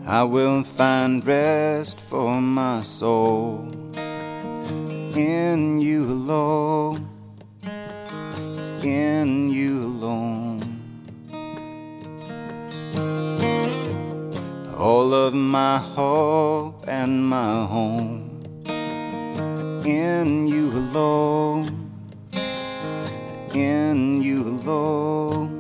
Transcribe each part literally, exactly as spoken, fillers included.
I will find rest for my soul in you alone, in you alone. All of my hope and my home in you alone, in you alone.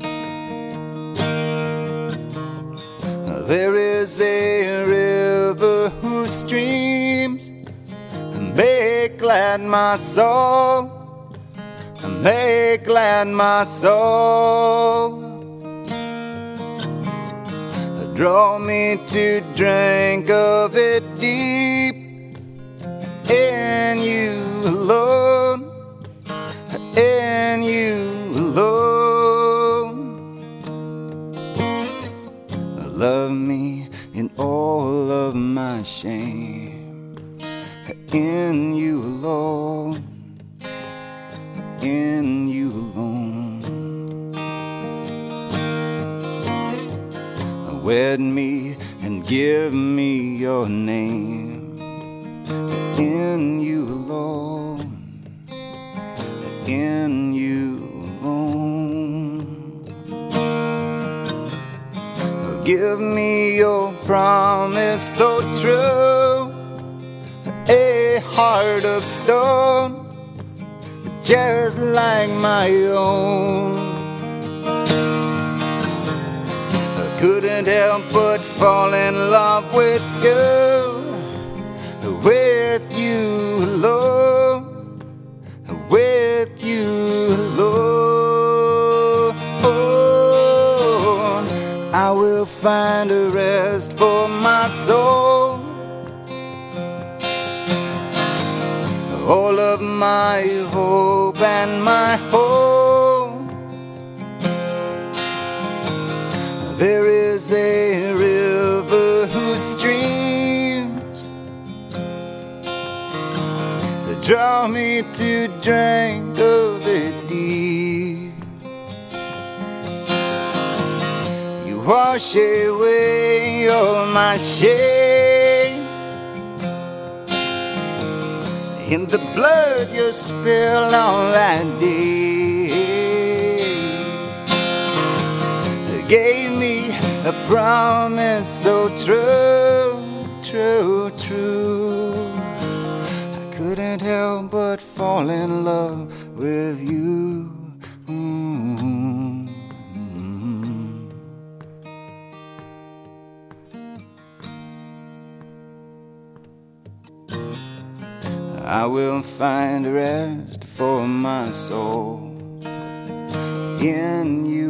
There is a river whose streams make glad my soul, make glad my soul. Draw me to drink of it deep in you alone, in you alone. Love me in all of my shame, in you alone, in you alone. Wed me and give me your name, in you alone, in you alone. Give me your promise so true, a heart of stone just like my own. Couldn't help but fall in love with you, with you alone, with you alone. I will find a rest for my soul. All of my hope and my hope. There is a river whose streams draw me to drink of it deep. You wash away all my shame, in the blood you spilled on that day. Gave me a promise so true, true, true. I couldn't help but fall in love with you. Mm-hmm. I will find rest for my soul in you.